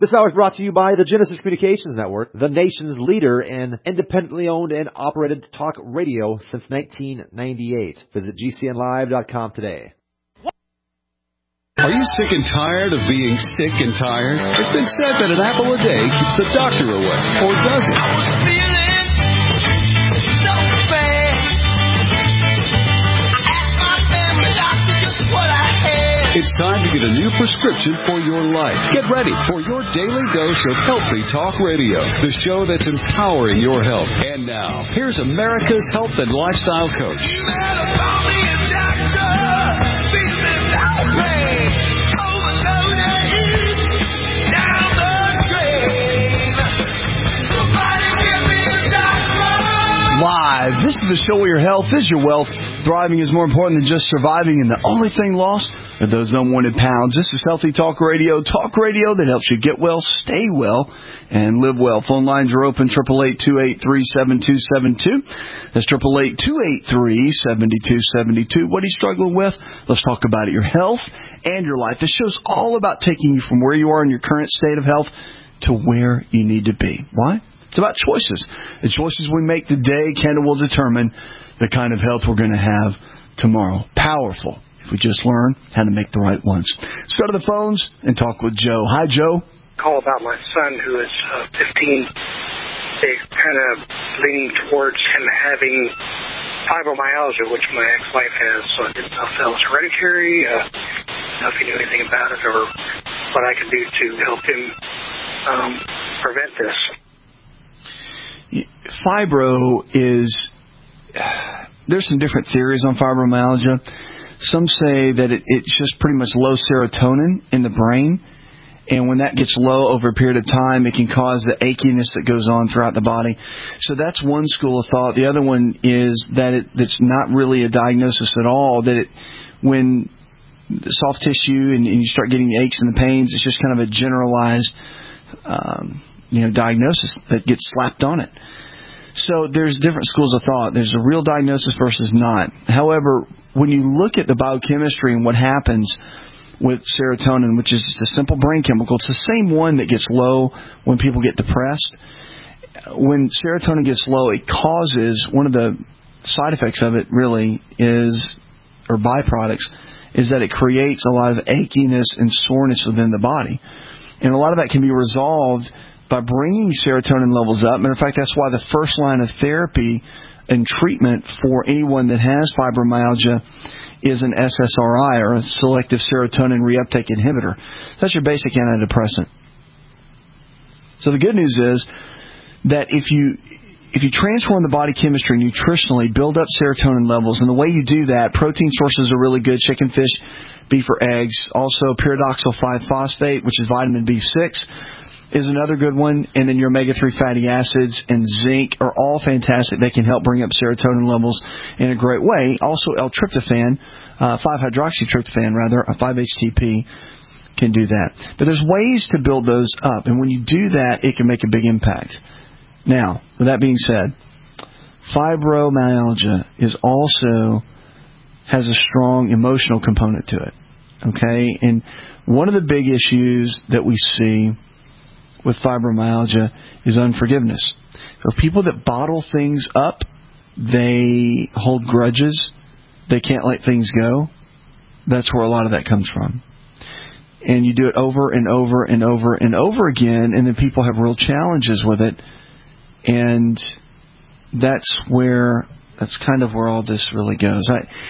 This hour is brought to you by the Genesis Communications Network, the nation's leader in independently owned and operated talk radio since 1998. Visit GCNlive.com today. Are you sick and tired of being sick and tired? It's been said that an apple a day keeps the doctor away. Or does it? I was feeling so bad. I asked my family doctor just what I had. It's time to get a new prescription for your life. Get ready for your daily dose of Healthy Talk Radio, the show that's empowering your health. And now, here's America's health and lifestyle coach. You better call me a doctor. Feeling so bad. Overloaded. Down the drain. Somebody give me a doctor. Live. This is the show where your health is your wealth. Thriving is more important than just surviving, and the only thing lost are those unwanted pounds. This is Healthy Talk Radio that helps you get well, stay well, and live well. Phone lines are open, 888-283-7272. That's 888-283-7272. What are you struggling with? Let's talk about it. Your health and your life. This show's all about taking you from where you are in your current state of health to where you need to be. Why? It's about choices. The choices we make today kind of will determine the kind of health we're going to have tomorrow. Powerful. If we just learn how to make the right ones. Let's go to the phones and talk with Joe. Hi, Joe. Call about my son who is 15. They kind of leaning towards him having fibromyalgia, which my ex-wife has. So I didn't know if that was hereditary, if he knew anything about it, or what I could do to help him prevent this. Fibro is... There's some different theories on fibromyalgia. Some say that it's just pretty much low serotonin in the brain, and when that gets low over a period of time, it can cause the achiness that goes on throughout the body. So that's one school of thought. The other one is that it's not really a diagnosis at all, that when the soft tissue and you start getting the aches and the pains, it's just kind of a generalized diagnosis that gets slapped on it. So there's different schools of thought. There's a real diagnosis versus not. However, when you look at the biochemistry and what happens with serotonin, which is just a simple brain chemical, it's the same one that gets low when people get depressed. When serotonin gets low, it causes, one of the side effects of it really is, or byproducts, is that it creates a lot of achiness and soreness within the body. And a lot of that can be resolved by bringing serotonin levels up. Matter of fact, that's why the first line of therapy and treatment for anyone that has fibromyalgia is an SSRI, or a selective serotonin reuptake inhibitor. That's your basic antidepressant. So the good news is that if you transform the body chemistry nutritionally, build up serotonin levels, and the way you do that, protein sources are really good: chicken, fish, beef, or eggs. Also, pyridoxal 5-phosphate, which is vitamin B6, is another good one, and then your omega-3 fatty acids and zinc are all fantastic. They can help bring up serotonin levels in a great way. Also, L-tryptophan, 5-hydroxytryptophan, rather, 5-HTP, can do that. But there's ways to build those up, and when you do that, it can make a big impact. Now, with that being said, fibromyalgia has a strong emotional component to it. Okay? And one of the big issues that we see with fibromyalgia is unforgiveness. For people that bottle things up, they hold grudges, they can't let things go. That's where a lot of that comes from. And you do it over and over and over and over again, and then people have real challenges with it. And that's kind of where all this really goes.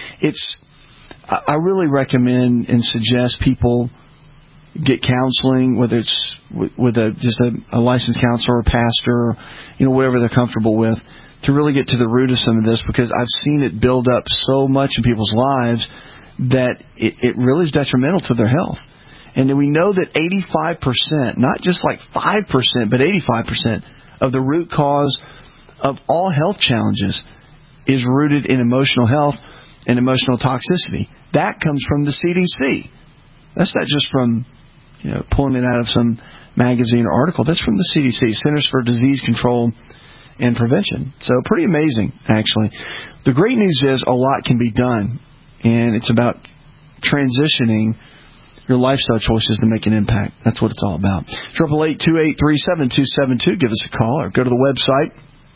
I really recommend and suggest people get counseling, whether it's with just a licensed counselor or a pastor, or, whatever they're comfortable with, to really get to the root of some of this, because I've seen it build up so much in people's lives that it really is detrimental to their health. And we know that 85%, not just like 5%, but 85% of the root cause of all health challenges is rooted in emotional health and emotional toxicity. That comes from the CDC. That's not just from pulling it out of some magazine or article. That's from the CDC, Centers for Disease Control and Prevention. So pretty amazing, actually. The great news is a lot can be done, and it's about transitioning your lifestyle choices to make an impact. That's what it's all about. 888-283-7272. Give us a call or go to the website,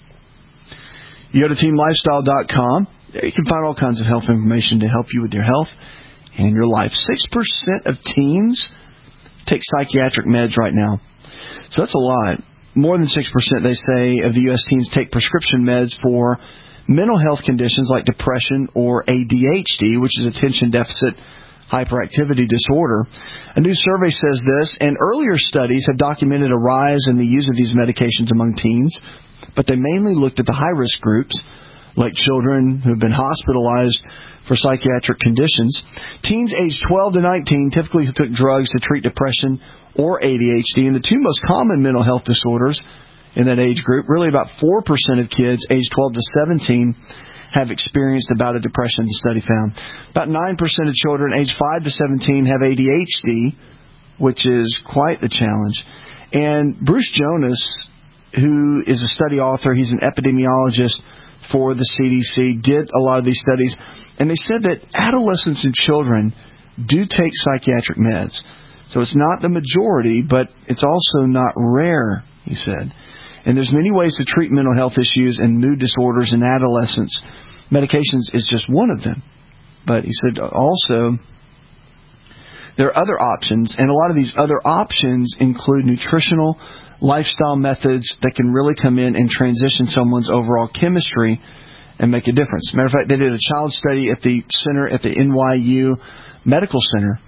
YodaTeamLifestyle.com. There you can find all kinds of health information to help you with your health and your life. 6% of teens take psychiatric meds right now. So that's a lot. More than 6%, they say, of the U.S. teens take prescription meds for mental health conditions like depression or ADHD, which is attention deficit hyperactivity disorder. A new survey says this, and earlier studies have documented a rise in the use of these medications among teens, but they mainly looked at the high-risk groups, like children who have been hospitalized for psychiatric conditions. Teens aged 12 to 19 typically took drugs to treat depression or ADHD, and the two most common mental health disorders in that age group, really about 4% of kids aged 12 to 17 have experienced a bout of depression, the study found. About 9% of children aged 5 to 17 have ADHD, which is quite the challenge. And Bruce Jonas, who is a study author, he's an epidemiologist for the CDC, did a lot of these studies, and they said that adolescents and children do take psychiatric meds. So it's not the majority, but it's also not rare, he said. And there's many ways to treat mental health issues and mood disorders in adolescents. Medications is just one of them. But he said also there are other options, and a lot of these other options include nutritional lifestyle methods that can really come in and transition someone's overall chemistry and make a difference. Matter of fact, they did a child study at the center at the NYU Medical Center,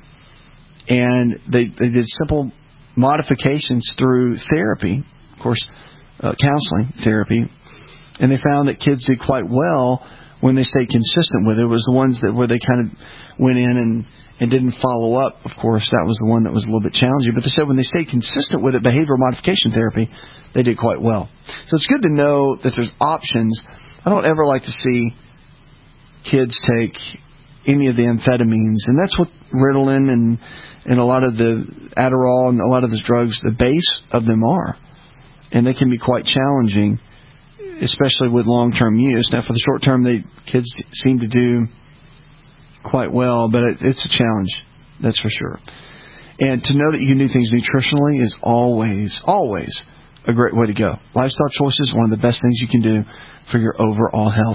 and they did simple modifications through therapy, of course, counseling therapy, and they found that kids did quite well when they stayed consistent with it. It was the ones that where they kind of went in and didn't follow up. Of course, that was the one that was a little bit challenging. But they said when they stayed consistent with it, behavioral modification therapy, they did quite well. So it's good to know that there's options. I don't ever like to see kids take any of the amphetamines, and that's what Ritalin and a lot of the Adderall and a lot of the drugs, the base of them are. And they can be quite challenging, especially with long-term use. Now, for the short term, kids seem to do quite well, but it's a challenge, that's for sure. And to know that you can do things nutritionally is always, always a great way to go. Lifestyle choices, one of the best things you can do for your overall health.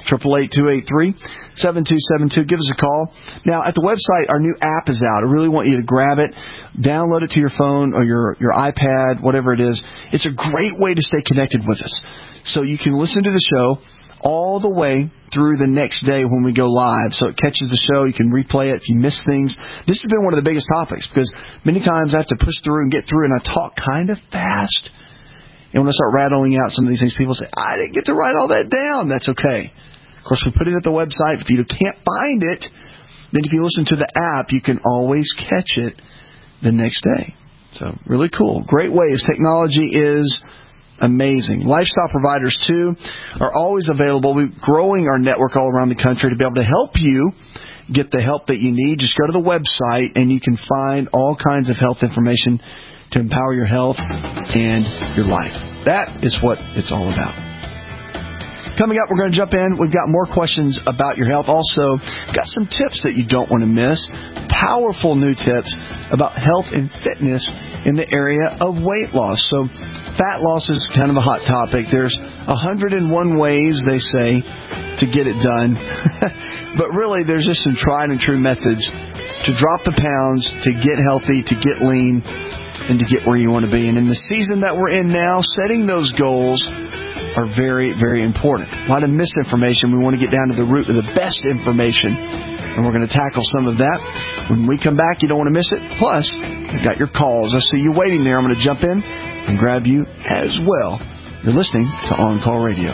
888-283-7272. Give us a call. Now, at the website, our new app is out. I really want you to grab it, download it to your phone or your iPad, whatever it is. It's a great way to stay connected with us. So you can listen to the show all the way through the next day when we go live. So it catches the show. You can replay it if you miss things. This has been one of the biggest topics because many times I have to push through and get through, and I talk kind of fast. And when I start rattling out some of these things, people say, I didn't get to write all that down. That's okay. Of course, we put it at the website. If you can't find it, then if you listen to the app, you can always catch it the next day. So really cool. Great ways. Technology is amazing. Lifestyle providers, too, are always available. We're growing our network all around the country to be able to help you get the help that you need. Just go to the website, and you can find all kinds of health information to empower your health and your life. That is what it's all about. Coming up, we're going to jump in. We've got more questions about your health. Also, got some tips that you don't want to miss. Powerful new tips about health and fitness in the area of weight loss. So, fat loss is kind of a hot topic. There's 101 ways, they say, to get it done. But really, there's just some tried and true methods to drop the pounds, to get healthy, to get lean, and to get where you want to be. And in the season that we're in now, setting those goals are very, very important. A lot of misinformation. We want to get down to the root of the best information, and we're going to tackle some of that. When we come back, you don't want to miss it. Plus, we've got your calls. I see you waiting there. I'm going to jump in and grab you as well. You're listening to On Call Radio.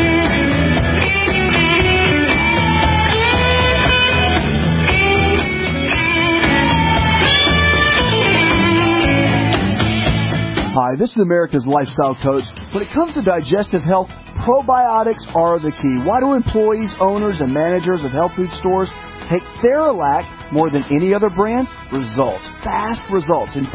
Hi, this is America's Lifestyle Coach. When it comes to digestive health, probiotics are the key. Why do employees, owners, and managers of health food stores take Theralac more than any other brand? Results. Fast results. In fact,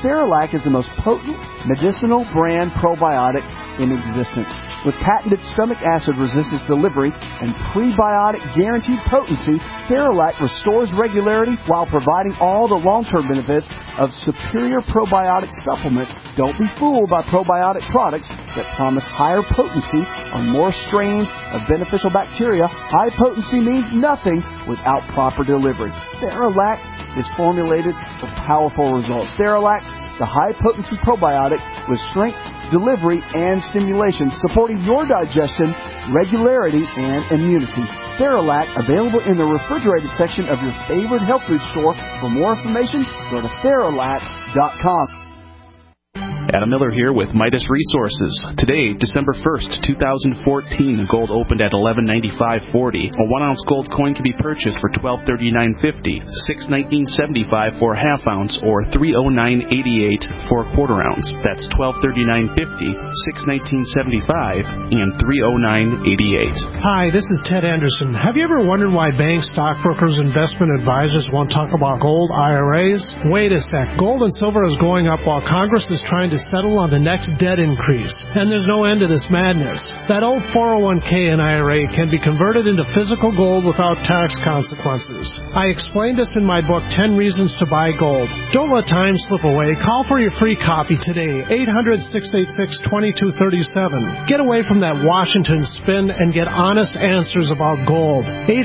Theralac is the most potent medicinal brand probiotic in existence. With patented stomach acid resistance delivery and prebiotic guaranteed potency, Theralac restores regularity while providing all the long-term benefits of superior probiotic supplements. Don't be fooled by probiotic products that promise higher potency on more strains of beneficial bacteria. High potency means nothing without proper delivery. Theralac is formulated for powerful results. Theralac, the high-potency probiotic with strength, delivery, and stimulation, supporting your digestion, regularity, and immunity. Theralac, available in the refrigerated section of your favorite health food store. For more information, go to Theralac.com. Adam Miller here with Midas Resources. Today, December 1st, 2014, gold opened at $11.95.40. A 1-ounce gold coin can be purchased for $12.39.50, $6.19.75 for a half ounce, or $3.09.88 for a quarter ounce. That's $12.39.50, $6.19.75, and $3.09.88. Hi, this is Ted Anderson. Have you ever wondered why banks, stockbrokers, investment advisors won't talk about gold IRAs? Wait a sec. Gold and silver is going up while Congress is trying to settle on the next debt increase. And there's no end to this madness. That old 401k and IRA can be converted into physical gold without tax consequences. I explained this in my book, 10 Reasons to Buy Gold. Don't let time slip away. Call for your free copy today, 800-686-2237. Get away from that Washington spin and get honest answers about gold.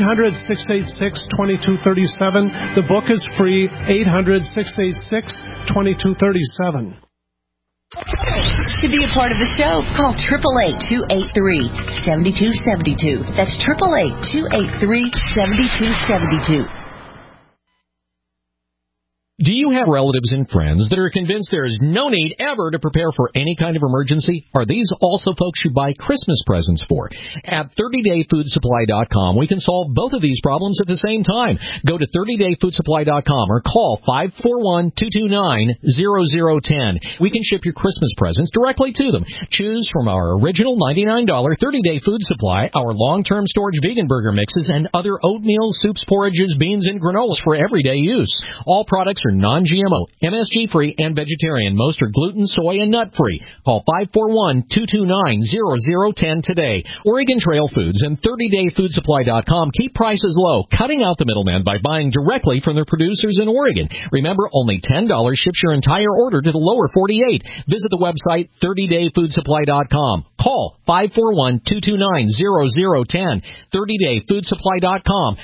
800-686-2237. The book is free, 800-686-2237. To be a part of the show, call 888-283-7272. That's 888-283-7272. Do you have relatives and friends that are convinced there is no need ever to prepare for any kind of emergency? Are these also folks you buy Christmas presents for? At 30dayfoodsupply.com, we can solve both of these problems at the same time. Go to 30dayfoodsupply.com or call 541-229-0010. We can ship your Christmas presents directly to them. Choose from our original $99 30-day food supply, our long-term storage vegan burger mixes, and other oatmeal, soups, porridges, beans, and granolas for everyday use. All products are non-GMO, MSG-free, and vegetarian. Most are gluten, soy, and nut-free. Call 541-229-0010 today. Oregon Trail Foods and 30dayfoodsupply.com keep prices low, cutting out the middleman by buying directly from their producers in Oregon. Remember, only $10 ships your entire order to the lower 48. Visit the website 30dayfoodsupply.com. Call 541-229-0010. 30dayfoodsupply.com.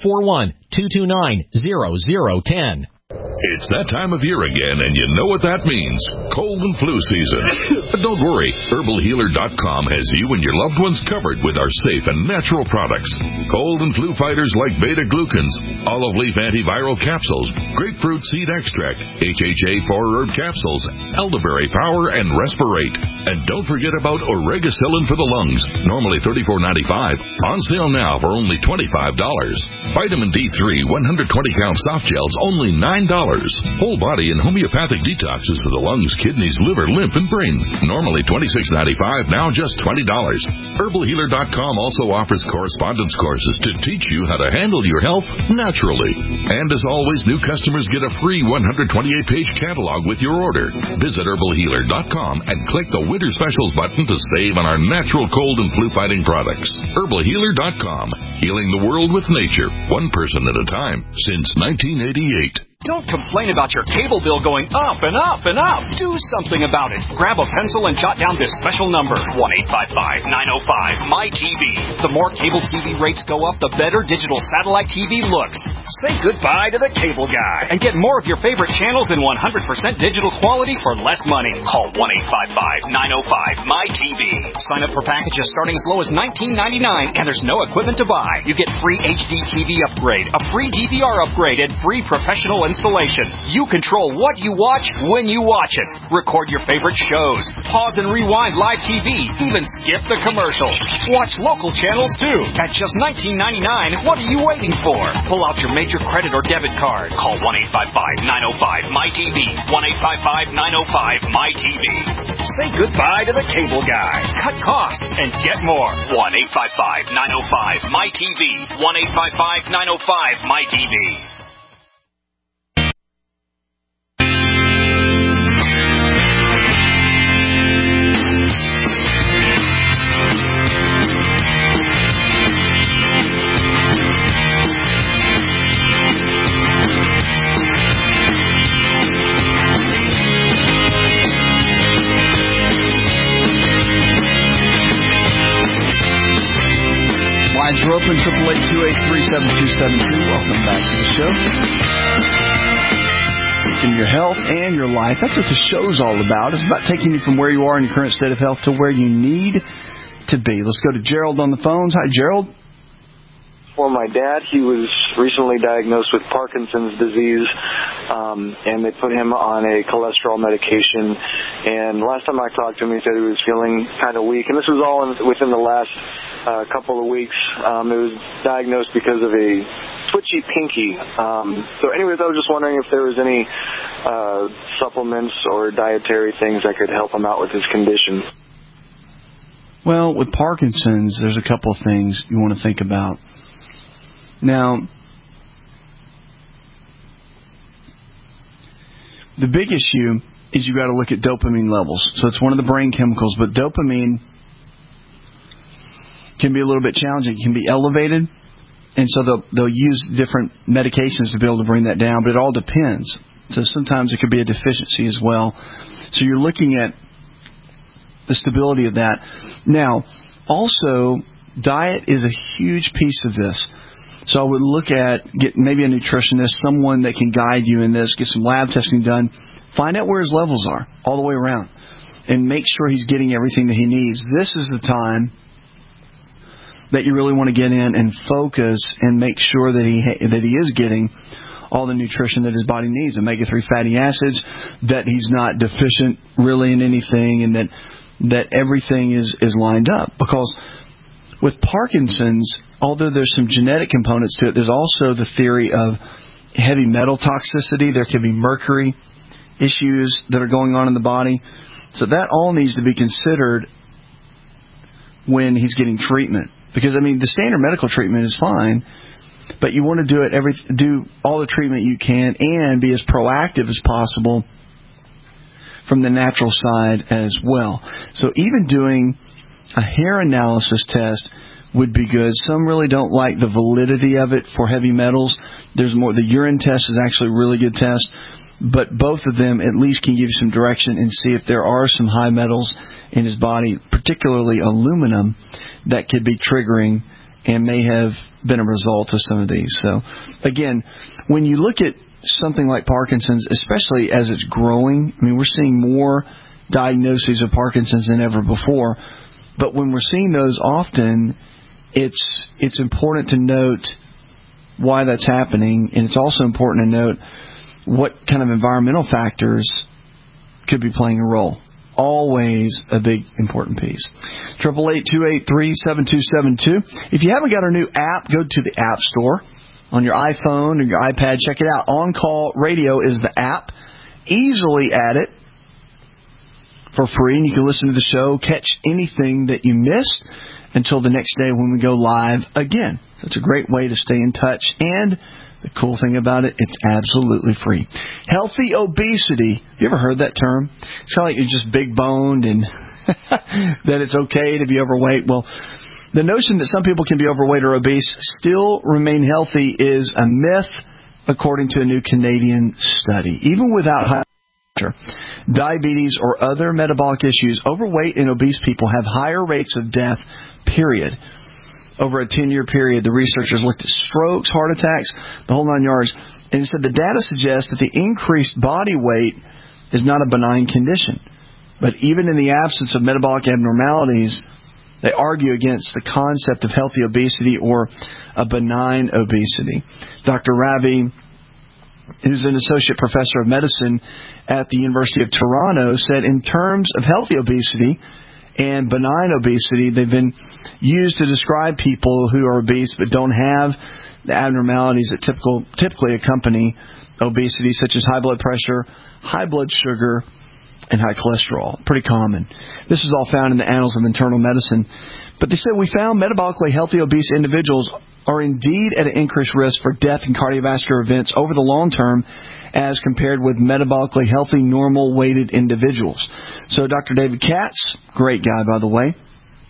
541-229-0010. It's that time of year again, and you know what that means. Cold and flu season. But don't worry, HerbalHealer.com has you and your loved ones covered with our safe and natural products. Cold and flu fighters like beta-glucans, olive leaf antiviral capsules, grapefruit seed extract, HHA 4-herb capsules, elderberry power, and Respirate. And don't forget about Oregacillin for the lungs, normally $34.95, on sale now for only $25. Vitamin D3 120-count soft gels, only $9. Whole body and homeopathic detoxes for the lungs, kidneys, liver, lymph, and brain. Normally $26.95, now just $20. HerbalHealer.com also offers correspondence courses to teach you how to handle your health naturally. And as always, new customers get a free 128-page catalog with your order. Visit HerbalHealer.com and click the Winter Specials button to save on our natural cold and flu-fighting products. HerbalHealer.com. Healing the world with nature, one person at a time, since 1988. Don't complain about your cable bill going up and up and up. Do something about it. Grab a pencil and jot down this special number, 1-855-905-MY-TV. The more cable TV rates go up, the better digital satellite TV looks. Say goodbye to the cable guy and get more of your favorite channels in 100% digital quality for less money. Call 1-855-905-MY-TV. Sign up for packages starting as low as $19.99, and there's no equipment to buy. You get free HD TV upgrade, a free DVR upgrade, and free professional installation. You control what you watch when you watch it. Record your favorite shows. Pause and rewind live TV. Even skip the commercials. Watch local channels too. At just $19.99, what are you waiting for? Pull out your major credit or debit card. Call 1-855-905-MY-TV. 1-855-905-MY-TV. Say goodbye to the cable guy. Cut costs and get more. 1-855-905-MY-TV. 1-855-905-MY-TV. Lines are open, 888-283-7272. Welcome back to the show. In your health and your life. That's what the show's all about. It's about taking you from where you are in your current state of health to where you need to be. Let's go to Gerald on the phones. Hi, Gerald. For my dad, he was recently diagnosed with Parkinson's disease, and they put him on a cholesterol medication. And last time I talked to him, he said he was feeling kind of weak. And this was all within the last couple of weeks. It was diagnosed because of a twitchy pinky. So anyways, I was just wondering if there was any supplements or dietary things that could help him out with his condition. Well, with Parkinson's, there's a couple of things you want to think about. Now, the big issue is you got to look at dopamine levels. So it's one of the brain chemicals, but dopamine can be a little bit challenging. It can be elevated, and so they'll use different medications to be able to bring that down, but it all depends. So sometimes it could be a deficiency as well. So you're looking at the stability of that. Now, also, diet is a huge piece of this. So I would look at, get maybe a nutritionist, someone that can guide you in this, get some lab testing done, find out where his levels are all the way around, and make sure he's getting everything that he needs. This is the time that you really want to get in and focus and make sure that he is getting all the nutrition that his body needs, omega-3 fatty acids, that he's not deficient really in anything, and that everything is lined up. Because with Parkinson's, although there's some genetic components to it, there's also the theory of heavy metal toxicity. There could be mercury issues that are going on in the body. So that all needs to be considered when he's getting treatment. Because, I mean, the standard medical treatment is fine, but you want to do all the treatment you can and be as proactive as possible from the natural side as well. So even doing a hair analysis test would be good. Some really don't like the validity of it for heavy metals. There's more. The urine test is actually a really good test, but both of them at least can give you some direction and see if there are some high metals in his body, particularly aluminum, that could be triggering and may have been a result of some of these. So, again, when you look at something like Parkinson's, especially as it's growing, I mean, we're seeing more diagnoses of Parkinson's than ever before. But when we're seeing those often, it's important to note why that's happening, and it's also important to note what kind of environmental factors could be playing a role. Always a big, important piece. 888-283-7272. If you haven't got our new app, go to the App Store on your iPhone or your iPad. Check it out. On Call Radio is the app. Easily add it for free, and you can listen to the show, catch anything that you missed until the next day when we go live again. That's a great way to stay in touch, and the cool thing about it, it's absolutely free. Healthy obesity. You ever heard that term? It's kind of like you're just big boned and that it's okay to be overweight. Well, the notion that some people can be overweight or obese, still remain healthy, is a myth, according to a new Canadian study. Even without high diabetes or other metabolic issues, overweight and obese people have higher rates of death, period. Over a 10-year period, the researchers looked at strokes, heart attacks, the whole 9 yards, and said the data suggests that the increased body weight is not a benign condition. But even in the absence of metabolic abnormalities, they argue against the concept of healthy obesity or a benign obesity. Dr. Ravi, who's an associate professor of medicine at the University of Toronto, said in terms of healthy obesity and benign obesity, they've been used to describe people who are obese but don't have the abnormalities that typically accompany obesity, such as high blood pressure, high blood sugar, and high cholesterol. Pretty common. This is all found in the Annals of Internal Medicine. But they said we found metabolically healthy obese individuals are indeed at an increased risk for death and cardiovascular events over the long term as compared with metabolically healthy, normal-weighted individuals. So Dr. David Katz, great guy, by the way,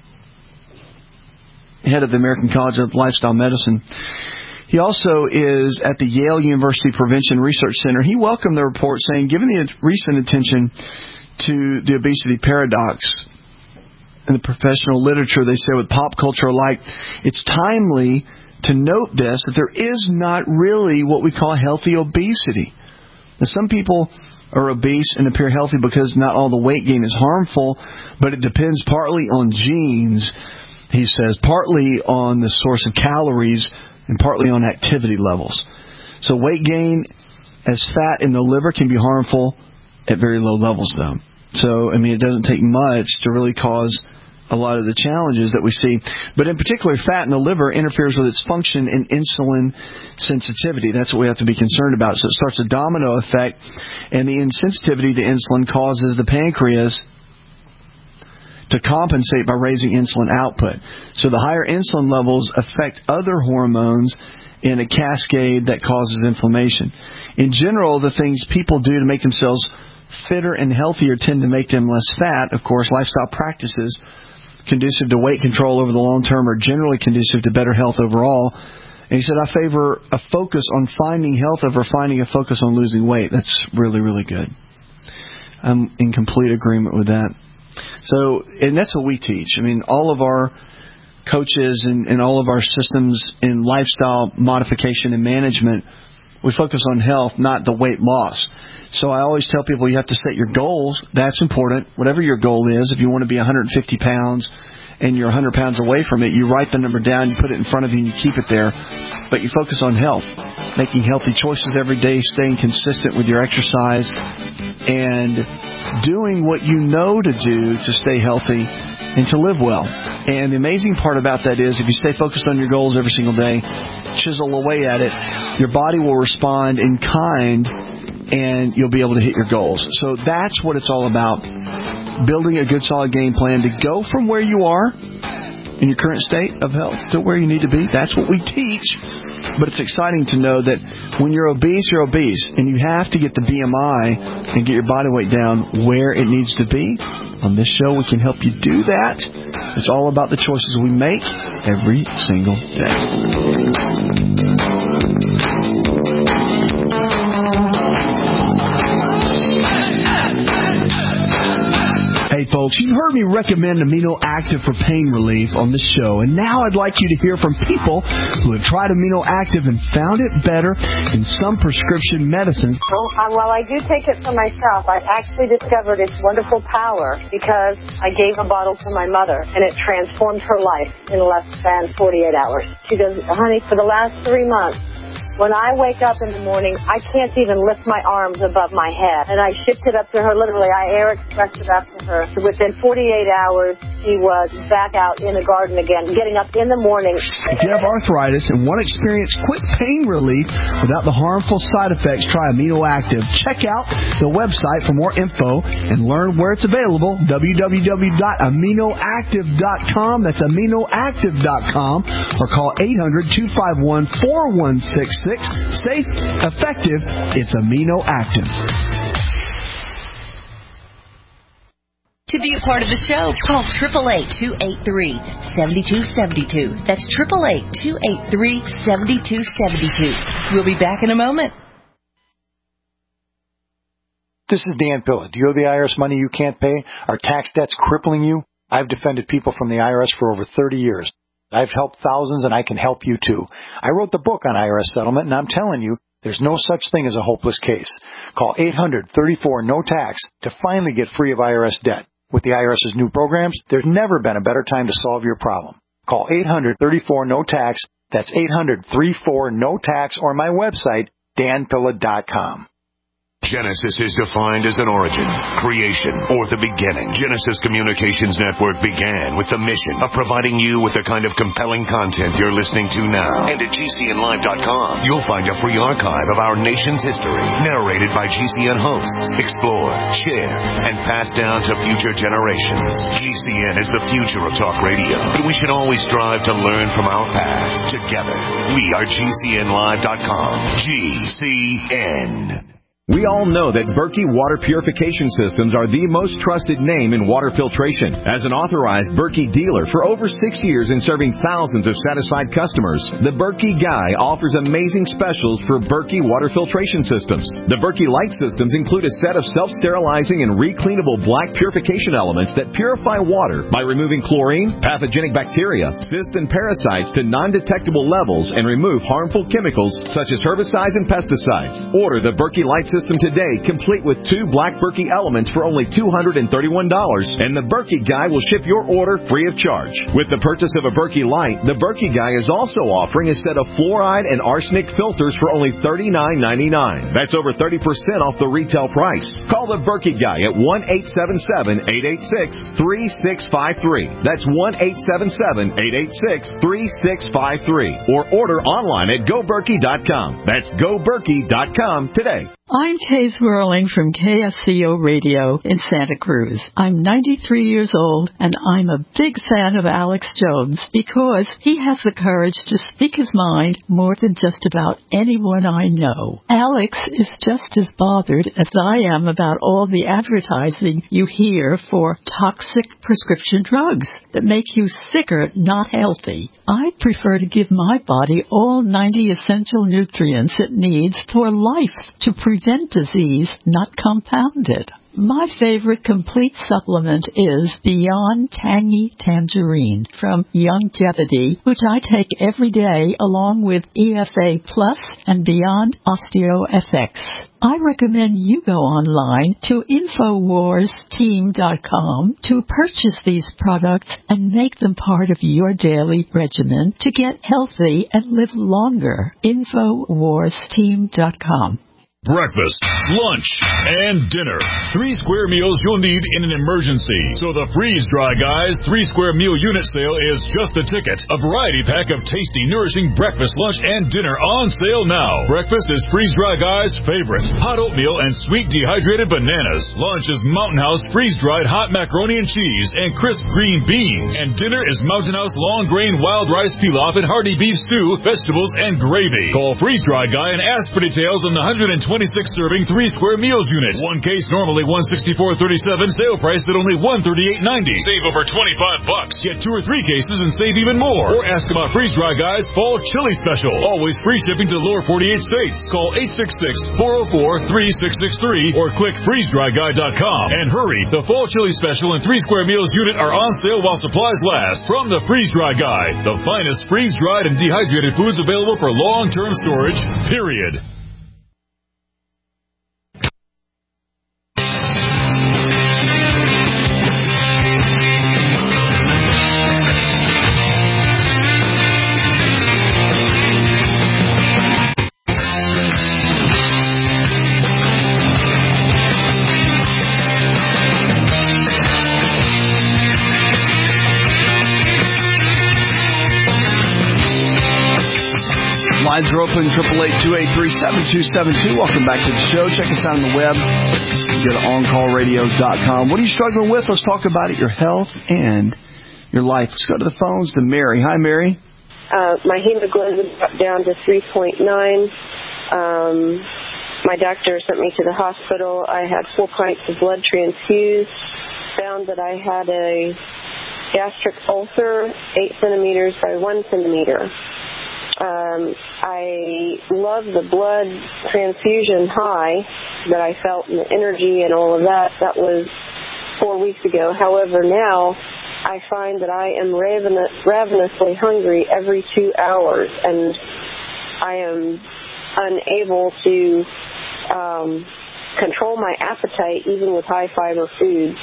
head of the American College of Lifestyle Medicine. He also is at the Yale University Prevention Research Center. He welcomed the report, saying, given the recent attention to the obesity paradox, in the professional literature, they say with pop culture alike, it's timely to note this, that there is not really what we call healthy obesity. Now, some people are obese and appear healthy because not all the weight gain is harmful, but it depends partly on genes, he says, partly on the source of calories, and partly on activity levels. So weight gain as fat in the liver can be harmful at very low levels, though. So, I mean, it doesn't take much to really cause a lot of the challenges that we see. But in particular, fat in the liver interferes with its function and insulin sensitivity. That's what we have to be concerned about. So it starts a domino effect, and the insensitivity to insulin causes the pancreas to compensate by raising insulin output. So the higher insulin levels affect other hormones in a cascade that causes inflammation. In general, the things people do to make themselves fitter and healthier tend to make them less fat. Of course, lifestyle practices conducive to weight control over the long term are generally conducive to better health overall. And he said, I favor a focus on finding health over finding a focus on losing weight. That's really, really good. I'm in complete agreement with that. So, and that's what we teach. I mean, all of our coaches and all of our systems in lifestyle modification and management, we focus on health, not the weight loss. So I always tell people you have to set your goals. That's important. Whatever your goal is, if you want to be 150 pounds and you're 100 pounds away from it, you write the number down, you put it in front of you, and you keep it there. But you focus on health, making healthy choices every day, staying consistent with your exercise, and doing what you know to do to stay healthy and to live well. And the amazing part about that is if you stay focused on your goals every single day, chisel away at it, your body will respond in kind, and you'll be able to hit your goals. So that's what it's all about, building a good, solid game plan to go from where you are in your current state of health to where you need to be. That's what we teach. But it's exciting to know that when you're obese, and you have to get the BMI and get your body weight down where it needs to be. On this show, we can help you do that. It's all about the choices we make every single day. Hey folks, you've heard me recommend Amino Active for pain relief on this show, and now I'd like you to hear from people who have tried Amino Active and found it better than some prescription medicines. Well, I do take it for myself. I actually discovered its wonderful power because I gave a bottle to my mother, and it transformed her life in less than 48 hours. She goes, honey, for the last 3 months, when I wake up in the morning, I can't even lift my arms above my head. And I shipped it up to her, literally. I air expressed it up to her. So within 48 hours, she was back out in the garden again, getting up in the morning. If you have arthritis and want to experience quick pain relief without the harmful side effects, try Amino Active. Check out the website for more info and learn where it's available, www.aminoactive.com. That's aminoactive.com, or call 800-251-4166. Safe, effective, it's Amino Active. To be a part of the show, call 888-283-7272. That's 888-283-7272. We'll be back in a moment. This is Dan Pilla. Do you owe the IRS money you can't pay? Are tax debts crippling you? I've defended people from the IRS for over 30 years. I've helped thousands, and I can help you too. I wrote the book on IRS settlement, and I'm telling you, there's no such thing as a hopeless case. Call 800-34-NO-TAX to finally get free of IRS debt. With the IRS's new programs, there's never been a better time to solve your problem. Call 800-34-NO-TAX. That's 800-34-NO-TAX, or my website, danpilla.com. Genesis is defined as an origin, creation, or the beginning. Genesis Communications Network began with the mission of providing you with the kind of compelling content you're listening to now. And at GCNlive.com, you'll find a free archive of our nation's history, narrated by GCN hosts, explored, shared, and passed down to future generations. GCN is the future of talk radio, but we should always strive to learn from our past together. We are GCNlive.com. GCN. We all know that Berkey Water Purification Systems are the most trusted name in water filtration. As an authorized Berkey dealer for over 6 years and serving thousands of satisfied customers, the Berkey Guy offers amazing specials for Berkey water filtration systems. The Berkey Light systems include a set of self-sterilizing and recleanable black purification elements that purify water by removing chlorine, pathogenic bacteria, cysts, and parasites to non-detectable levels and remove harmful chemicals such as herbicides and pesticides. Order the Berkey Light system today, complete with 2 black Berkey elements for only $231, and the Berkey Guy will ship your order free of charge. With the purchase of a Berkey Light, the Berkey Guy is also offering a set of fluoride and arsenic filters for only $39.99. That's over 30% off the retail price. Call the Berkey Guy at 1-877-886-3653. That's 1-877-886-3653. Or order online at GoBerkey.com. That's GoBerkey.com today. I'm Kay Swirling from KSCO Radio in Santa Cruz. I'm 93 years old, and I'm a big fan of Alex Jones because he has the courage to speak his mind more than just about anyone I know. Alex is just as bothered as I am about all the advertising you hear for toxic prescription drugs that make you sicker, not healthy. I prefer to give my body all 90 essential nutrients it needs for life to prevent disease, not compound it. My favorite complete supplement is Beyond Tangy Tangerine from Youngevity, which I take every day along with EFA Plus and Beyond OsteoFX. I recommend you go online to InfoWarsTeam.com to purchase these products and make them part of your daily regimen to get healthy and live longer. InfoWarsTeam.com. Breakfast, lunch, and dinner. 3 square meals you'll need in an emergency. So the Freeze Dry Guys 3 square meal unit sale is just a ticket. A variety pack of tasty, nourishing breakfast, lunch, and dinner on sale now. Breakfast is Freeze Dry Guys' favorite. Hot oatmeal and sweet dehydrated bananas. Lunch is Mountain House freeze-dried hot macaroni and cheese and crisp green beans. And dinner is Mountain House long grain wild rice pilaf and hearty beef stew, vegetables, and gravy. Call Freeze Dry Guy and ask for details on the 126-serving 3 square meals unit. One case normally $164.37. Sale price at only $138.90. Save over $25. Get 2 or 3 cases and save even more. Or ask about Freeze Dry Guys Fall Chili Special. Always free shipping to lower 48 states. Call 866-404-3663 or click freezedryguy.com. And hurry, the Fall Chili Special and 3 square meals unit are on sale while supplies last. From the Freeze Dry Guy, the finest freeze-dried and dehydrated foods available for long-term storage, period. Lines are open, 888-283-7272. Welcome back to the show. Check us out on the web. Go to OnCallRadio.com. What are you struggling with? Let's talk about it, your health and your life. Let's go to the phones to Mary. Hi, Mary. My hemoglobin dropped down to 3.9. My doctor sent me to the hospital. I had 4 pints of blood transfused. Found that I had a gastric ulcer, 8 centimeters by 1 centimeter. I love the blood transfusion high that I felt and the energy and all of that. That was 4 weeks ago. However, now I find that I am ravenously hungry every 2 hours, and I am unable to control my appetite even with high-fiber foods.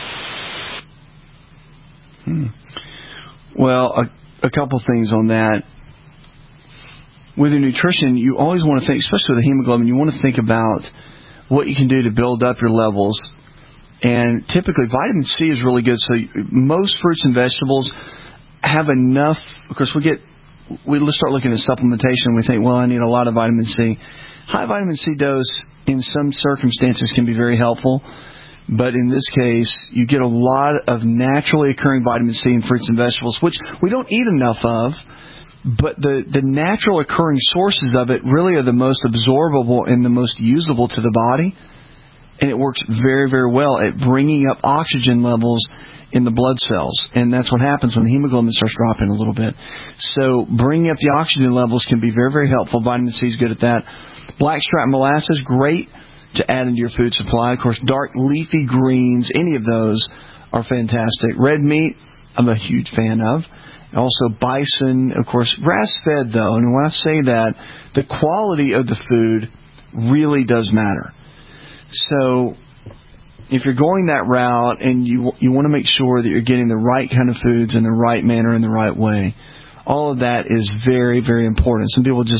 Well, a couple things on that. With your nutrition, you always want to think, especially with the hemoglobin, you want to think about what you can do to build up your levels. And typically, vitamin C is really good. So most fruits and vegetables have enough. Of course, we start looking at supplementation. We think, well, I need a lot of vitamin C. High vitamin C dose in some circumstances can be very helpful. But in this case, you get a lot of naturally occurring vitamin C in fruits and vegetables, which we don't eat enough of. but the natural occurring sources of it really are the most absorbable and the most usable to the body. And it works very, very well at bringing up oxygen levels in the blood cells. And that's what happens when the hemoglobin starts dropping a little bit. So bringing up the oxygen levels can be very, very helpful. Vitamin C is good at that. Blackstrap molasses, great to add into your food supply. Of course, dark leafy greens, any of those are fantastic. Red meat, I'm a huge fan of. Also bison, of course, grass-fed though. And when I say that, the quality of the food really does matter. So if you're going that route and you want to make sure that you're getting the right kind of foods in the right manner, in the right way, all of that is very, very important. Some people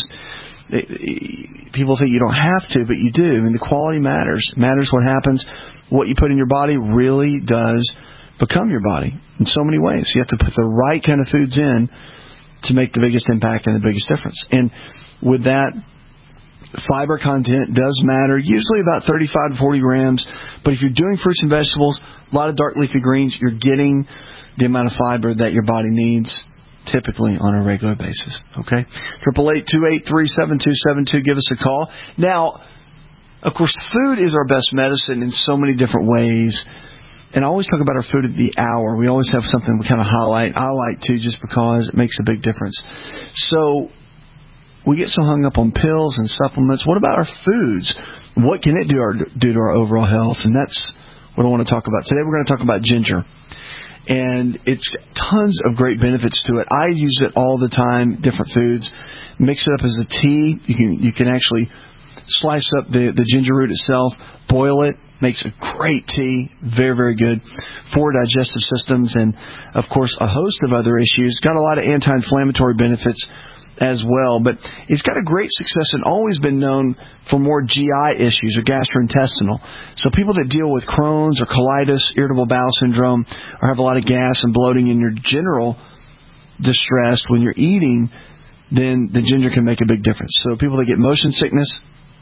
people think you don't have to, but you do. I mean, the quality matters. It matters what happens. What you put in your body really does become your body in so many ways. You have to put the right kind of foods in to make the biggest impact and the biggest difference. And with that, fiber content does matter, usually about 35 to 40 grams. But if you're doing fruits and vegetables, a lot of dark leafy greens, you're getting the amount of fiber that your body needs typically on a regular basis. Okay? 888-283-7272. Give us a call. Now, of course, food is our best medicine in so many different ways. And I always talk about our food at the hour. We always have something we kind of highlight. I like to just because it makes a big difference. So we get so hung up on pills and supplements. What about our foods? What can it do to our overall health? And that's what I want to talk about. Today we're going to talk about ginger. And it's tons of great benefits to it. I use it all the time, different foods. Mix it up as a tea. You can actually slice up the ginger root itself, boil it, makes a great tea, very, very good for digestive systems and, of course, a host of other issues. Got a lot of anti-inflammatory benefits as well, but it's got a great success and always been known for more GI issues or gastrointestinal. So people that deal with Crohn's or colitis, irritable bowel syndrome, or have a lot of gas and bloating in your general distress when you're eating, then the ginger can make a big difference. So people that get motion sickness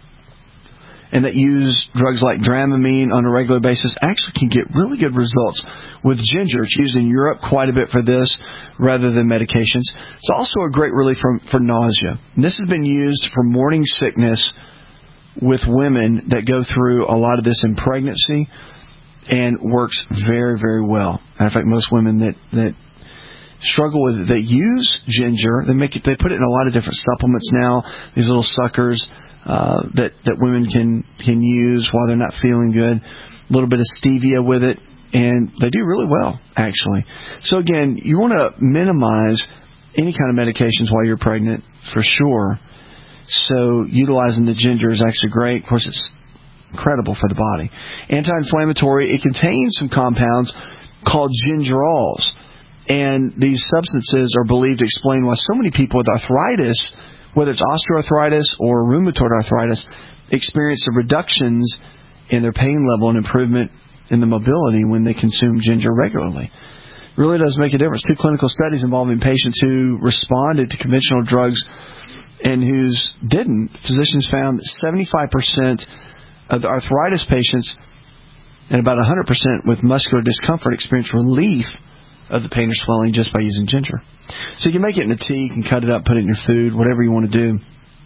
and that use drugs like Dramamine on a regular basis actually can get really good results with ginger. It's used in Europe quite a bit for this rather than medications. It's also a great relief for nausea. And this has been used for morning sickness with women that go through a lot of this in pregnancy and works very, very well. Matter of fact, most women that struggle with it, they use ginger. They put it in a lot of different supplements now, these little suckers that women can use while they're not feeling good. A little bit of stevia with it, and they do really well, actually. So again, you want to minimize any kind of medications while you're pregnant, for sure. So utilizing the ginger is actually great. Of course, it's incredible for the body. Anti-inflammatory, it contains some compounds called gingerols. And these substances are believed to explain why so many people with arthritis, whether it's osteoarthritis or rheumatoid arthritis, experience the reductions in their pain level and improvement in the mobility when they consume ginger regularly. It really does make a difference. 2 clinical studies involving patients who responded to conventional drugs and whose didn't. Physicians found that 75% of the arthritis patients and about 100% with muscular discomfort experienced relief of the pain or swelling just by using ginger. So you can make it in a tea, you can cut it up, put it in your food, whatever you want to do.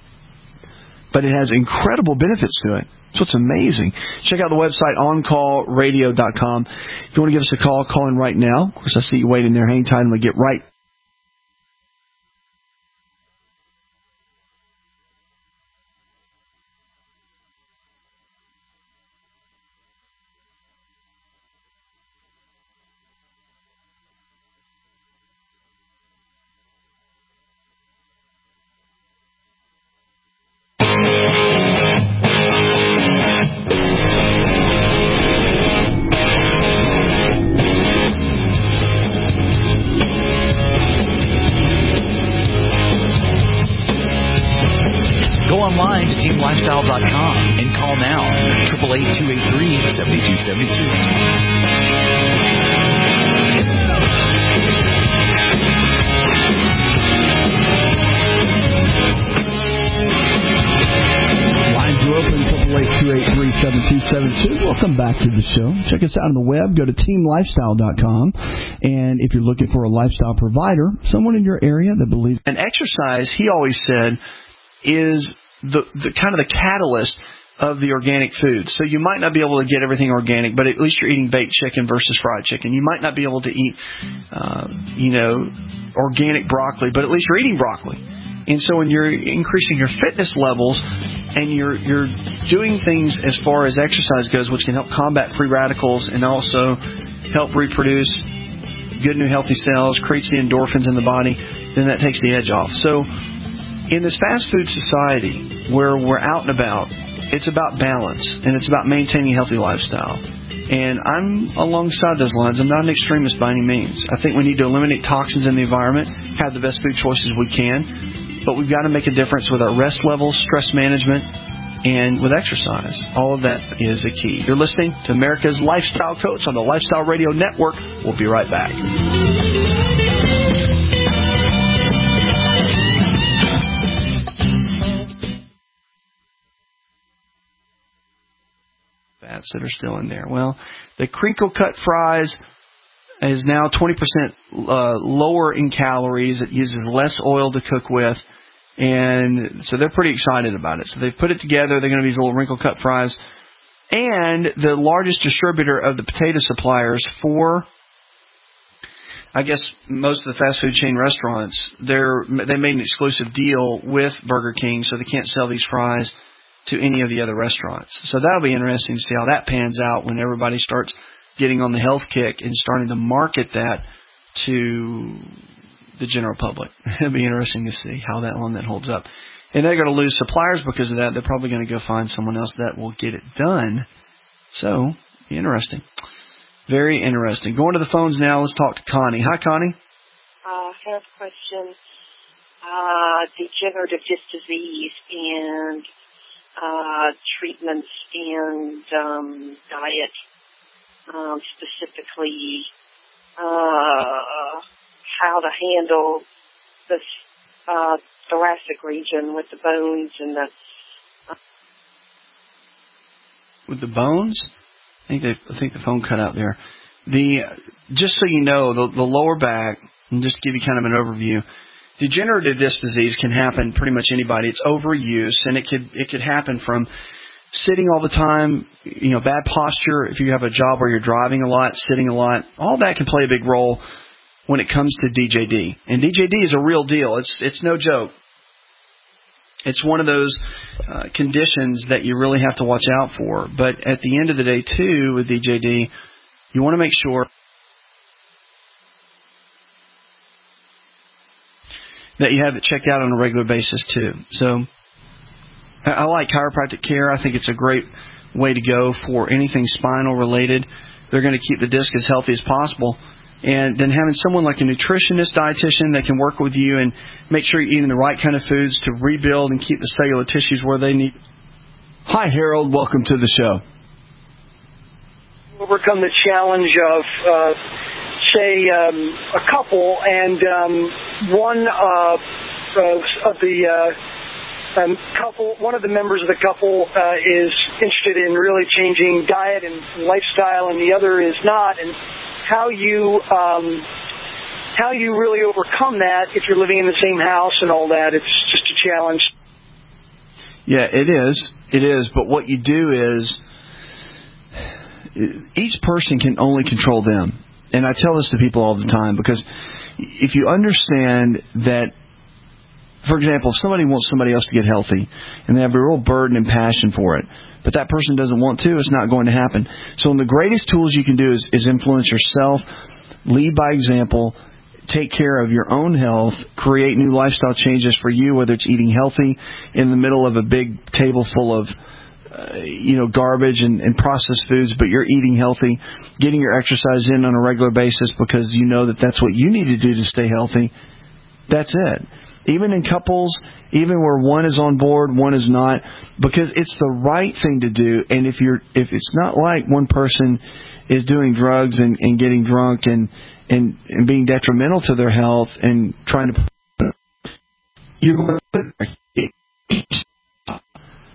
But it has incredible benefits to it. So it's amazing. Check out the website, OnCallRadio.com. If you want to give us a call, call in right now. Of course, I see you waiting there. Hang tight and we'll get right. TeamLifestyle.com and call now, 888-283-7272. Lines are open, 888-283-7272. 888-937-7272. Welcome back to the show. Check us out on the web. Go to teamlifestyle.com. And if you're looking for a lifestyle provider, someone in your area that believes... And exercise, he always said, is the kind of the catalyst of the organic food. So you might not be able to get everything organic, but at least you're eating baked chicken versus fried chicken. You might not be able to eat, organic broccoli, but at least you're eating broccoli. And so when you're increasing your fitness levels and you're doing things as far as exercise goes, which can help combat free radicals and also help reproduce good new healthy cells, creates the endorphins in the body, then that takes the edge off. So in this fast food society where we're out and about, it's about balance and it's about maintaining a healthy lifestyle. And I'm alongside those lines. I'm not an extremist by any means. I think we need to eliminate toxins in the environment, have the best food choices we can. But we've got to make a difference with our rest levels, stress management, and with exercise. All of that is a key. You're listening to America's Lifestyle Coach on the Lifestyle Radio Network. We'll be right back. Fats that are still in there. Well, the crinkle cut fries is now 20% lower in calories. It uses less oil to cook with. And so they're pretty excited about it. So they've put it together. They're going to be these little wrinkle cut fries. And the largest distributor of the potato suppliers for, I guess, most of the fast food chain restaurants, they made an exclusive deal with Burger King, so they can't sell these fries to any of the other restaurants. So that'll be interesting to see how that pans out when everybody starts getting on the health kick and starting to market that to the general public. It'll be interesting to see how that holds up. And they're going to lose suppliers because of that. They're probably going to go find someone else that will get it done. So, interesting. Very interesting. Going to the phones now. Let's talk to Connie. Hi, Connie. I have a question. Degenerative disc disease and treatments and diet, specifically how to handle this thoracic region with the bones and the... With the bones? I think the phone cut out there. Just so you know, the lower back, and just to give you kind of an overview, degenerative disc disease can happen pretty much anybody. It's overuse, and it could happen from sitting all the time, bad posture. If you have a job where you're driving a lot, sitting a lot, all that can play a big role when it comes to DJD. And DJD is a real deal. It's no joke. It's one of those conditions that you really have to watch out for. But at the end of the day, too, with DJD, you want to make sure that you have it checked out on a regular basis, too. So I like chiropractic care. I think it's a great way to go for anything spinal related. They're going to keep the disc as healthy as possible. And then having someone like a nutritionist, dietitian that can work with you and make sure you're eating the right kind of foods to rebuild and keep the cellular tissues where they need. Hi, Harold. Welcome to the show. Overcome the challenge of, say, a couple, and one of the members of the couple is interested in really changing diet and lifestyle, and the other is not, and how you really overcome that if you're living in the same house and all that. It's just a challenge. Yeah, it is. It is. But what you do is each person can only control them. And I tell this to people all the time, because if you understand that, for example, if somebody wants somebody else to get healthy and they have a real burden and passion for it, but that person doesn't want to, it's not going to happen. So one of the greatest tools you can do is influence yourself, lead by example, take care of your own health, create new lifestyle changes for you, whether it's eating healthy in the middle of a big table full of garbage and processed foods, but you're eating healthy, getting your exercise in on a regular basis because you know that that's what you need to do to stay healthy. That's it. Even in couples, even where one is on board, one is not, because it's the right thing to do. And if it's not like one person is doing drugs and getting drunk and being detrimental to their health and trying to,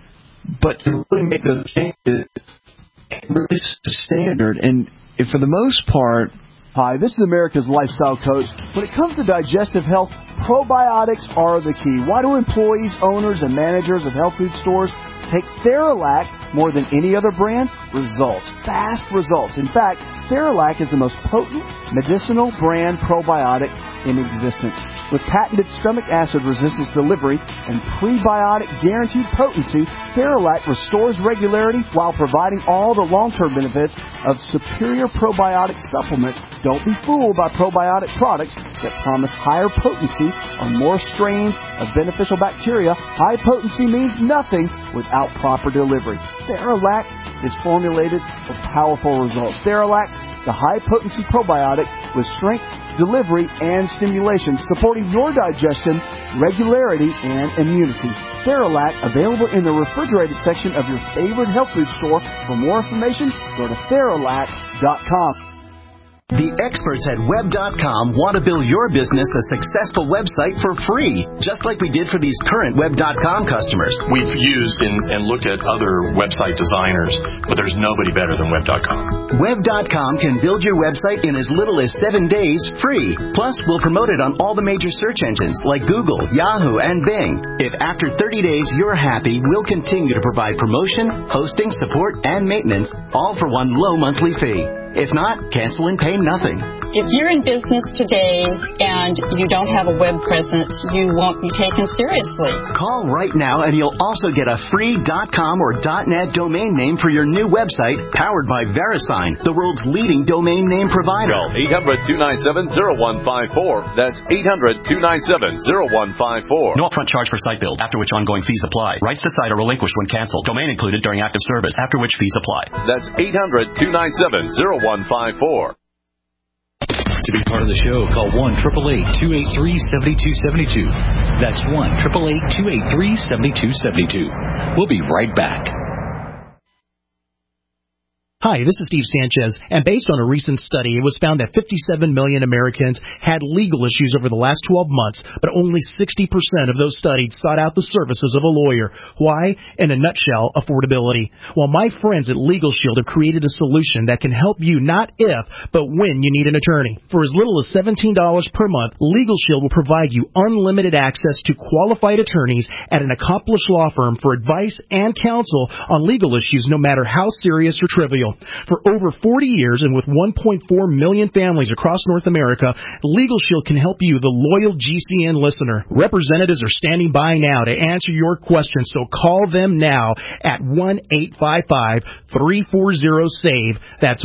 But to really make those changes, really set the standard. And for the most part, hi, this is America's Lifestyle Coach. When it comes to digestive health, probiotics are the key. Why do employees, owners, and managers of health food stores take Theralac more than any other brand? Results. Fast results. In fact, Theralac is the most potent medicinal brand probiotic in existence. With patented stomach acid resistance delivery and prebiotic guaranteed potency, Theralac restores regularity while providing all the long-term benefits of superior probiotic supplements. Don't be fooled by probiotic products that promise higher potency or more strains of beneficial bacteria. High potency means nothing without proper delivery. Theralac is formulated for powerful results. Theralac, the high-potency probiotic with strength, delivery, and stimulation, supporting your digestion, regularity, and immunity. Theralac, available in the refrigerated section of your favorite health food store. For more information, go to Theralac.com. The experts at Web.com want to build your business a successful website for free, just like we did for these current Web.com customers. We've used and looked at other website designers, but there's nobody better than Web.com. Web.com can build your website in as little as 7 days free. Plus, we'll promote it on all the major search engines like Google, Yahoo, and Bing. If after 30 days you're happy, we'll continue to provide promotion, hosting, support, and maintenance, all for one low monthly fee. If not, cancel and pay nothing. If you're in business today and you don't have a web presence, you won't be taken seriously. Call right now and you'll also get a free .com or .net domain name for your new website, powered by VeriSign, the world's leading domain name provider. Call 800-297-0154. That's 800-297-0154. No upfront charge for site build, after which ongoing fees apply. Rights to site are relinquished when canceled. Domain included during active service, after which fees apply. That's 800-297-0154. To be part of the show, call 1-888-283-7272. That's 1-888-283-7272. We'll be right back. Hi, this is Steve Sanchez, and based on a recent study, it was found that 57 million Americans had legal issues over the last 12 months, but only 60% of those studied sought out the services of a lawyer. Why? In a nutshell, affordability. Well, my friends at Legal Shield have created a solution that can help you not if, but when you need an attorney. For as little as $17 per month, Legal Shield will provide you unlimited access to qualified attorneys at an accomplished law firm for advice and counsel on legal issues, no matter how serious or trivial. For over 40 years and with 1.4 million families across North America, Legal Shield can help you, the loyal GCN listener. Representatives are standing by now to answer your questions, so call them now at 1-855-340-SAVE. That's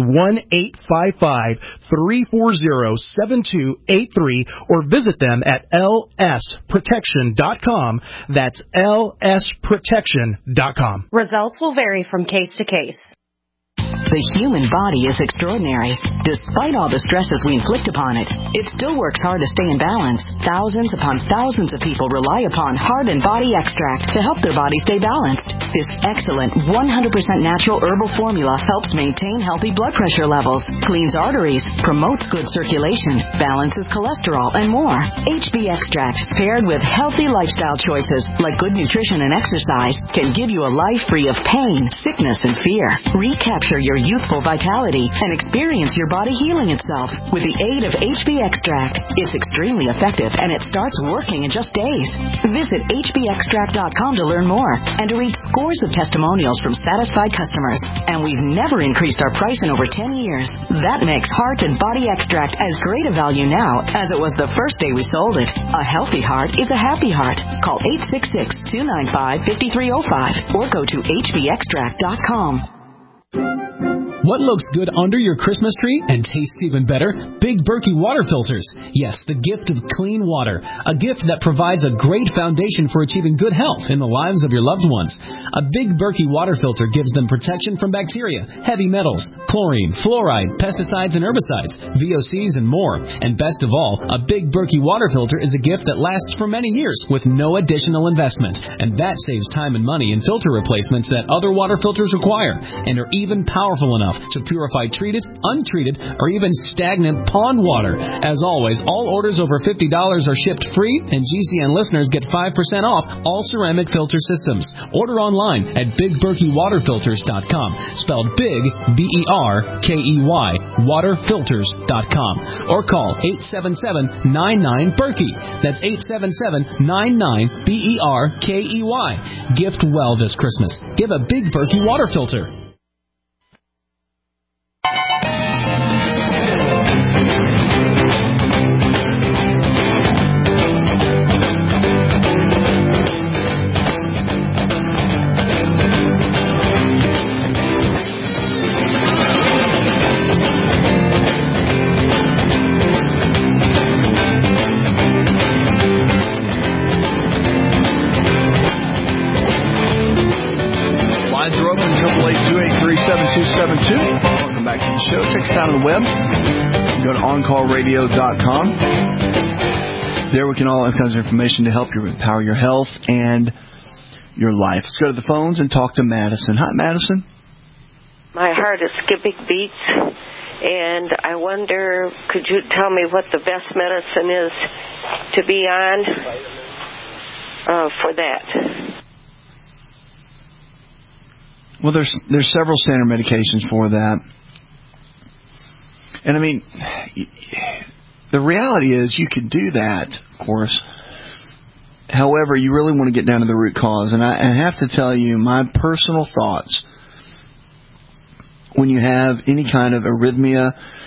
1-855-340-7283, or visit them at lsprotection.com. That's lsprotection.com. Results will vary from case to case. The human body is extraordinary. Despite all the stresses we inflict upon it, it still works hard to stay in balance. Thousands upon thousands of people rely upon Heart and Body Extract to help their body stay balanced. This excellent 100% natural herbal formula helps maintain healthy blood pressure levels, cleans arteries, promotes good circulation, balances cholesterol, and more. HB Extract, paired with healthy lifestyle choices like good nutrition and exercise, can give you a life free of pain, sickness, and fear. Recapture your youthful vitality and experience your body healing itself with the aid of HB Extract. It's extremely effective and it starts working in just days. Visit hbextract.com to learn more and to read scores of testimonials from satisfied customers. And we've never increased our price in over 10 years. That makes Heart and Body Extract as great a value now as it was the first day we sold it. A healthy heart is a happy heart. Call 866-295-5305 or go to hbextract.com. What looks good under your Christmas tree and tastes even better? Big Berkey water filters. Yes, the gift of clean water. A gift that provides a great foundation for achieving good health in the lives of your loved ones. A Big Berkey water filter gives them protection from bacteria, heavy metals, chlorine, fluoride, pesticides and herbicides, VOCs and more. And best of all, a Big Berkey water filter is a gift that lasts for many years with no additional investment. And that saves time and money in filter replacements that other water filters require and are even powerful enough to purify treated, untreated, or even stagnant pond water. As always, all orders over $50 are shipped free, and GCN listeners get 5% off all ceramic filter systems. Order online at BigBerkeyWaterFilters.com, spelled Big, B-E-R-K-E-Y, waterfilters.com, or call 877-99-BERKEY. That's 877-99-BERKEY. Gift well this Christmas. Give a Big Berkey water filter. Welcome back to the show. Check us out on the web. Go to OnCallRadio.com. There we can all have kinds of information to help you empower your health and your life. Let's go to the phones and talk to Madison. Hi, Madison. My heart is skipping beats, and I wonder, could you tell me what the best medicine is to be on for that? Well, there's several standard medications for that. And I mean, the reality is you can do that, of course. However, you really want to get down to the root cause. And I have to tell you my personal thoughts. When you have any kind of arrhythmia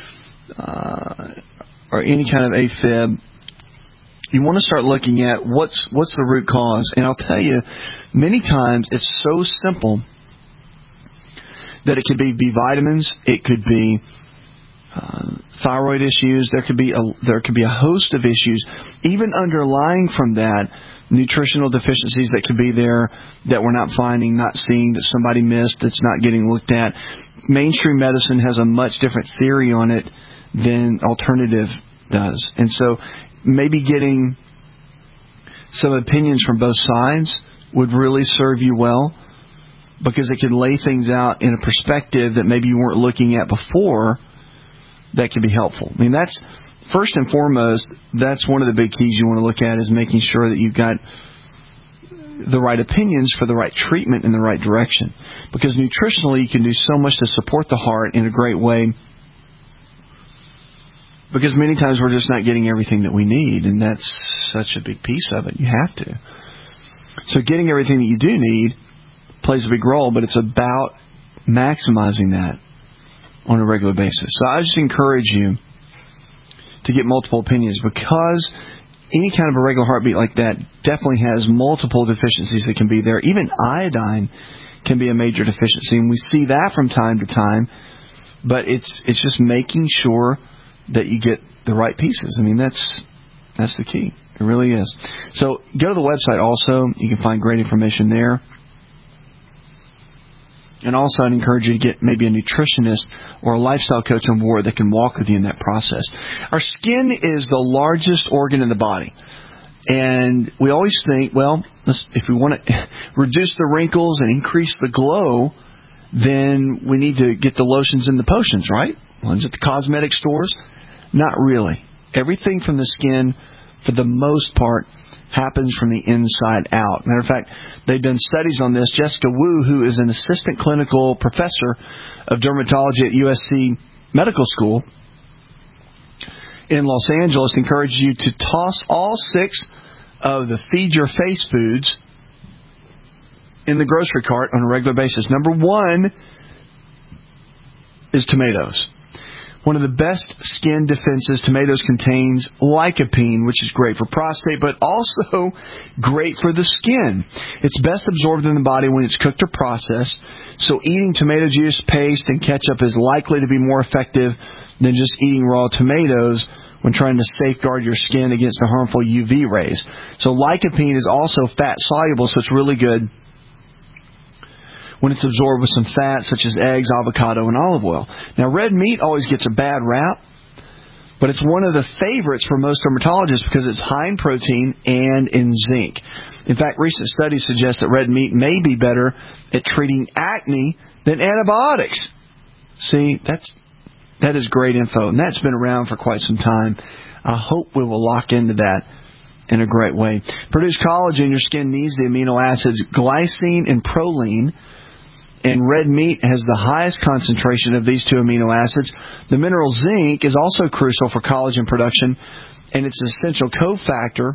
or any kind of AFib, you want to start looking at what's the root cause. And I'll tell you, many times it's so simple that it could be B vitamins, it could be thyroid issues, there could be a host of issues, even underlying from that, nutritional deficiencies that could be there that we're not finding, not seeing, that somebody missed, that's not getting looked at. Mainstream medicine has a much different theory on it than alternative does. And so maybe getting some opinions from both sides would really serve you well, because it can lay things out in a perspective that maybe you weren't looking at before that can be helpful. I mean, that's first and foremost, that's one of the big keys you want to look at, is making sure that you've got the right opinions for the right treatment in the right direction. Because nutritionally, you can do so much to support the heart in a great way, because many times we're just not getting everything that we need, and that's such a big piece of it. You have to. So getting everything that you do need plays a big role, but it's about maximizing that on a regular basis. So I just encourage you to get multiple opinions, because any kind of a regular heartbeat like that definitely has multiple deficiencies that can be there. Even iodine can be a major deficiency, and we see that from time to time, but it's just making sure that you get the right pieces. I mean, that's the key. It really is. So go to the website also. You can find great information there. And also, I'd encourage you to get maybe a nutritionist or a lifestyle coach on board that can walk with you in that process. Our skin is the largest organ in the body. And we always think, well, if we want to reduce the wrinkles and increase the glow, then we need to get the lotions and the potions, right? Ones at the cosmetic stores? Not really. Everything from the skin, for the most part, happens from the inside out. Matter of fact, they've done studies on this. Jessica Wu, who is an assistant clinical professor of dermatology at USC Medical School in Los Angeles, encourages you to toss all 6 of the Feed Your Face foods in the grocery cart on a regular basis. Number 1 is tomatoes. One of the best skin defenses, tomatoes contains lycopene, which is great for prostate, but also great for the skin. It's best absorbed in the body when it's cooked or processed, so eating tomato juice, paste, and ketchup is likely to be more effective than just eating raw tomatoes when trying to safeguard your skin against the harmful UV rays. So lycopene is also fat-soluble, so it's really good when it's absorbed with some fat, such as eggs, avocado, and olive oil. Now, red meat always gets a bad rap, but it's one of the favorites for most dermatologists because it's high in protein and in zinc. In fact, recent studies suggest that red meat may be better at treating acne than antibiotics. See, that is great info, and that's been around for quite some time. I hope we will lock into that in a great way. Produce collagen, your skin needs the amino acids glycine and proline, and red meat has the highest concentration of these two amino acids. The mineral zinc is also crucial for collagen production, and it's an essential cofactor.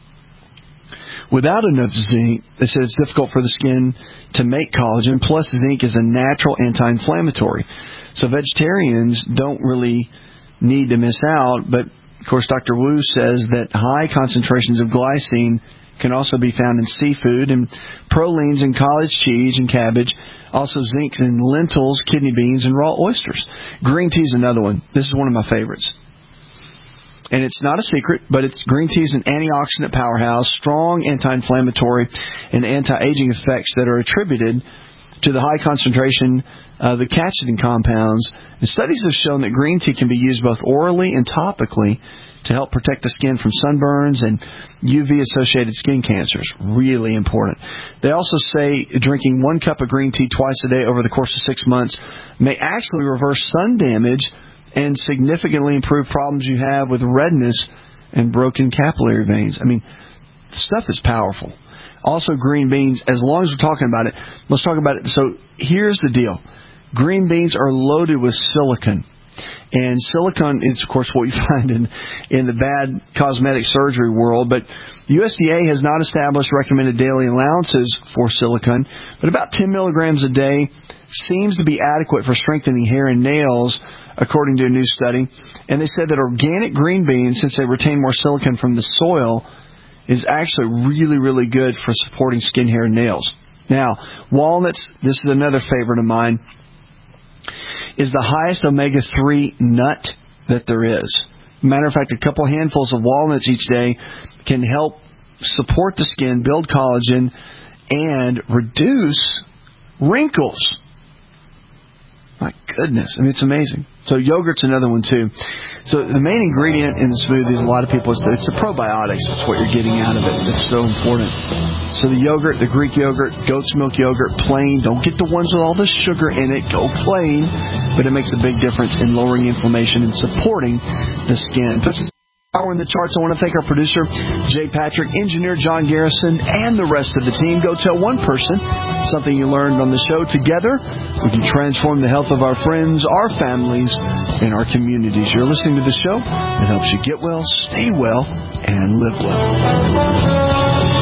Without enough zinc, they said it's difficult for the skin to make collagen. Plus, zinc is a natural anti-inflammatory. So vegetarians don't really need to miss out. But, of course, Dr. Wu says that high concentrations of glycine can also be found in seafood, and prolines in cottage cheese and cabbage. Also zinc in lentils, kidney beans, and raw oysters. Green tea is another one. This is one of my favorites. And it's not a secret, but green tea is an antioxidant powerhouse, strong anti-inflammatory and anti-aging effects that are attributed to the high concentration of the catechin compounds. And studies have shown that green tea can be used both orally and topically to help protect the skin from sunburns and UV-associated skin cancers. Really important. They also say drinking 1 cup of green tea twice a day over the course of 6 months may actually reverse sun damage and significantly improve problems you have with redness and broken capillary veins. I mean, the stuff is powerful. Also, green beans, as long as we're talking about it, let's talk about it. So here's the deal. Green beans are loaded with silicon. And silicon is, of course, what we find in the bad cosmetic surgery world. But the USDA has not established recommended daily allowances for silicon, but about 10 milligrams a day seems to be adequate for strengthening hair and nails, according to a new study. And they said that organic green beans, since they retain more silicon from the soil, is actually really, really good for supporting skin, hair, and nails. Now, walnuts, this is another favorite of mine, is the highest omega-3 nut that there is. Matter of fact, a couple handfuls of walnuts each day can help support the skin, build collagen, and reduce wrinkles. My goodness. I mean, it's amazing. So yogurt's another one, too. So the main ingredient in the smoothies, a lot of people, it's the probiotics. That's what you're getting out of it. It's so important. So the yogurt, the Greek yogurt, goat's milk yogurt, plain. Don't get the ones with all the sugar in it. Go plain. But it makes a big difference in lowering inflammation and supporting the skin. Puts power in the charts. I want to thank our producer, Jay Patrick, engineer John Garrison, and the rest of the team. Go tell one person something you learned on the show. Together, we can transform the health of our friends, our families, and our communities. You're listening to the show that helps you get well, stay well, and live well.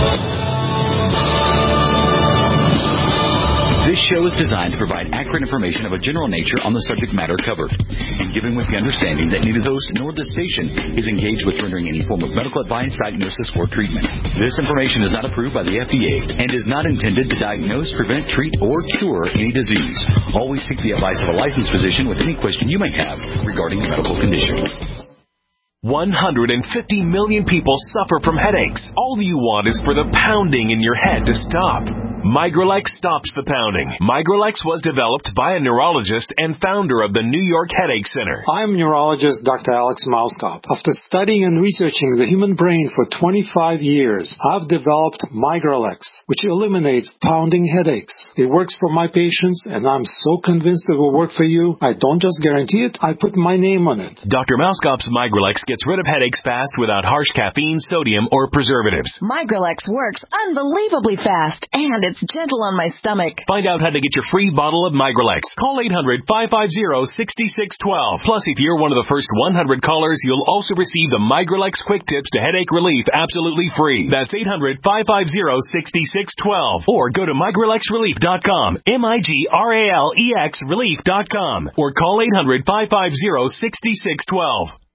This show is designed to provide accurate information of a general nature on the subject matter covered, and given with the understanding that neither the host nor the station is engaged with rendering any form of medical advice, diagnosis, or treatment. This information is not approved by the FDA and is not intended to diagnose, prevent, treat, or cure any disease. Always seek the advice of a licensed physician with any question you may have regarding a medical condition. 150 million people suffer from headaches. All you want is for the pounding in your head to stop. Migralex stops the pounding. Migralex was developed by a neurologist and founder of the New York Headache Center. I'm neurologist Dr. Alex Mauskop. After studying and researching the human brain for 25 years, I've developed Migralex, which eliminates pounding headaches. It works for my patients, and I'm so convinced it will work for you. I don't just guarantee it, I put my name on it. Dr. Mauskop's Migralex gets rid of headaches fast without harsh caffeine, sodium, or preservatives. Migralex works unbelievably fast, and it's gentle on my stomach. Find out how to get your free bottle of Migralex. Call 800-550-6612. Plus, if you're one of the first 100 callers, you'll also receive the Migralex Quick Tips to Headache Relief absolutely free. That's 800-550-6612. Or go to migralexrelief.com, MIGRALEX relief.com. Or call 800-550-6612.